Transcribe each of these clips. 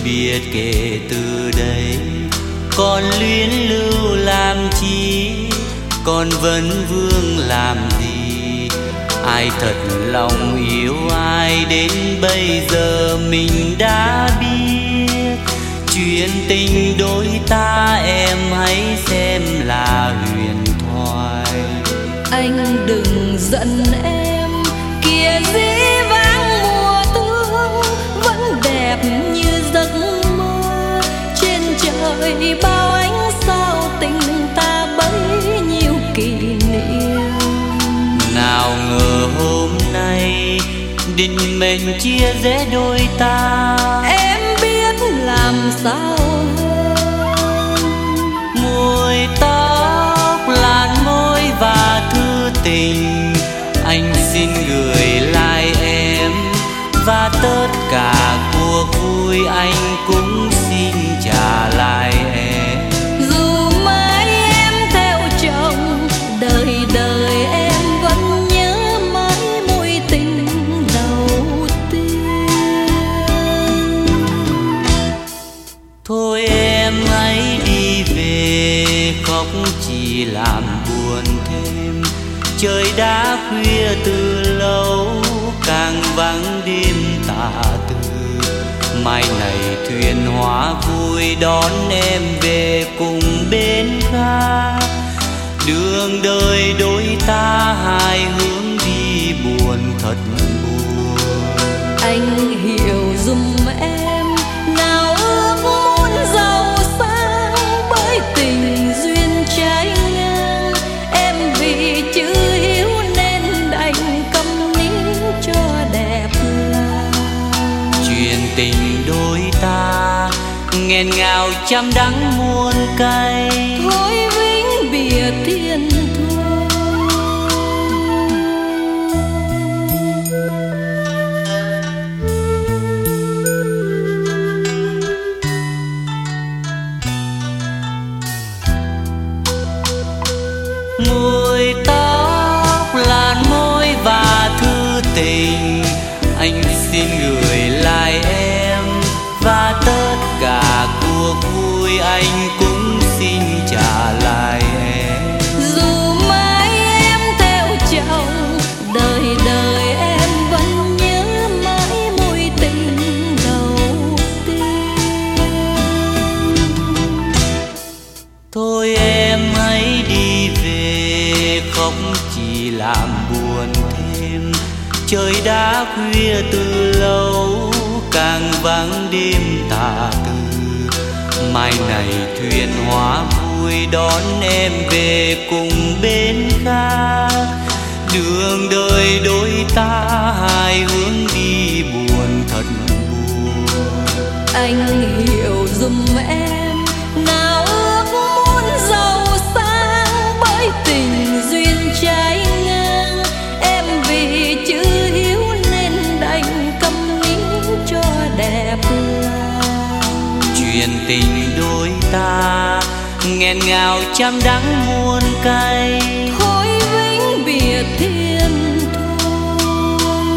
biệt kể từ đây. Còn luyến lưu làm chi, còn vấn vương làm gì? Ai thật lòng yêu ai đến bây giờ mình đã biết. Chuyện tình đôi ta em hãy xem là huyền thoại. Anh đừng giận em, kìa dĩ vãng mùa thương vẫn đẹp như giấc mơ. Trên trời bao ánh sao tình ta bấy nhiêu kỷ niệm. Nào ngờ hôm nay định mệnh chia rẽ đôi ta. Em biết làm sao hơn. Môi tóc làn môi và thư tình, anh xin gửi lại em. Và tất cả cuộc vui anh cũng xin trả lại em. Dù mãi em theo chồng, đời đời em vẫn nhớ mãi mối tình đầu tiên. Thôi em hãy đi về, khóc chỉ làm buồn thêm. Trời đã khuya từ lâu, càng vắng đêm tà tư. Mai này thuyền hóa vui đón em về cùng bên khác. Đường đời đôi ta hai hướng đi buồn thật buồn. Anh hiểu giùm em, nào ước muốn giàu sang bởi tình duyên trái ngang. Em vì chữ hiếu nên đành câm nín cho đẹp lòng. Chuyện tình đôi ta nghẹn ngào trăm đắng muôn cay. Thôi vĩnh biệt thiên thu. Môi tóc làn môi và thư tình, anh xin gửi lại em. Và tất cả cuộc vui anh cũng xin trả lại em. Dù mãi em theo chồng, đời đời em vẫn nhớ mãi mối tình đầu tiên. Thôi em hãy đi về, khóc chỉ làm buồn thêm. Trời đã khuya từ lâu, càng vắng đêm tà tư. Mai này thuyền hóa vui đón em về cùng bên khác. Đường đời đôi ta hai hướng đi buồn thật buồn. Anh hiểu giùm em, nào ước muốn giàu sang bởi tình duyên trái ngang. Em vì chữ hiếu nên đành câm nín cho đẹp lòng. Chuyện tình đôi ta nghẹn ngào trăm đắng muôn cay. Thôi vĩnh biệt thiên thu.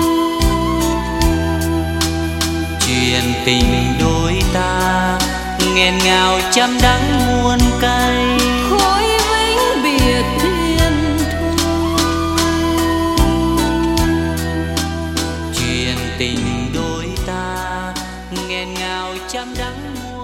Chuyện tình đôi ta nghẹn ngào trăm đắng muôn cay. Thôi vĩnh biệt thiên thu. Chuyện tình đôi ta nghẹn ngào trăm đắng muôn